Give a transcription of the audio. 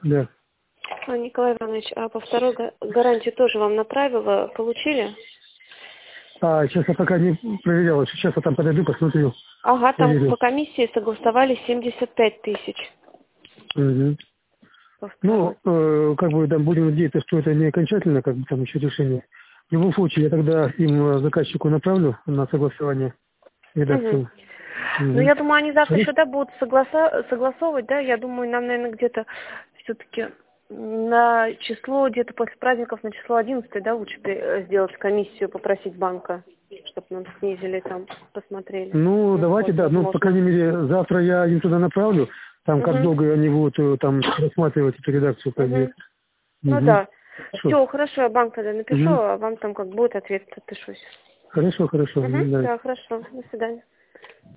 Да. Николай Иванович, а по второй гарантии тоже вам направила, получили? Сейчас я пока не проверял. Сейчас я там подойду, посмотрю. Ага, там Проверю. по комиссии согласовали 75 тысяч. Угу. По второй. Ну, как бы там будем надеяться, что это не окончательно, как бы там еще решение. В любом случае, я тогда им, заказчику, направлю на согласование редакцию. Угу. Угу. Ну, я думаю, они завтра Хорошо. еще, да, будут согласовывать, да, я думаю, нам, наверное, где-то все-таки на число, где-то после праздников, на число 11, да, лучше сделать комиссию, попросить банка, чтобы нам снизили там, посмотрели. Ну, давайте, да. Ну, по Возможно. крайней мере, завтра я им туда направлю. Там, как Угу. долго они будут там рассматривать эту редакцию Угу. проект. Ну Угу. да. Все, хорошо, я банк тогда напишу, Угу. а вам там как будет ответ, отпишусь. Хорошо, хорошо. Угу. Да. Да, хорошо. До свидания.